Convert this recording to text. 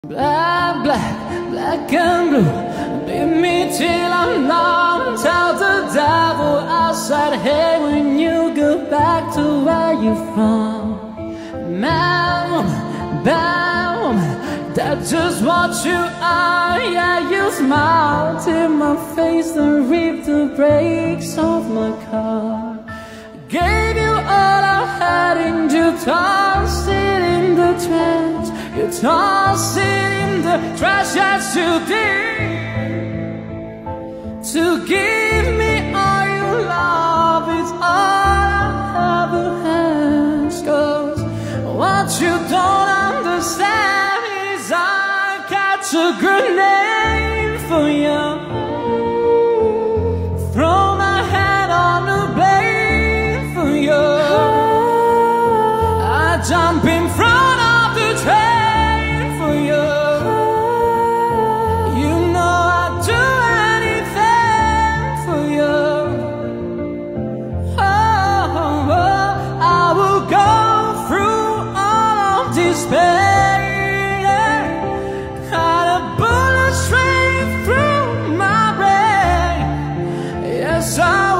Black, black, black and blue. Beat me till I'm numb. Tell the devil outside, hey, when you go back to where you're from. Man, bad woman, that's just what you are. Yeah, you smile to my face and rip the brakes off my car. Gave you all I had and you tossed it in the trash. You tossed it in the trash as you did. To give me all your love is all I ever has. 'Cause what you don't understand is I got a grenade for you. Throw my hand on the blade for you. I jump in front of the train for you. You know I'd do anything for you. Oh, I will go through all of this pain. Got a bullet straight through my brain. Yes, I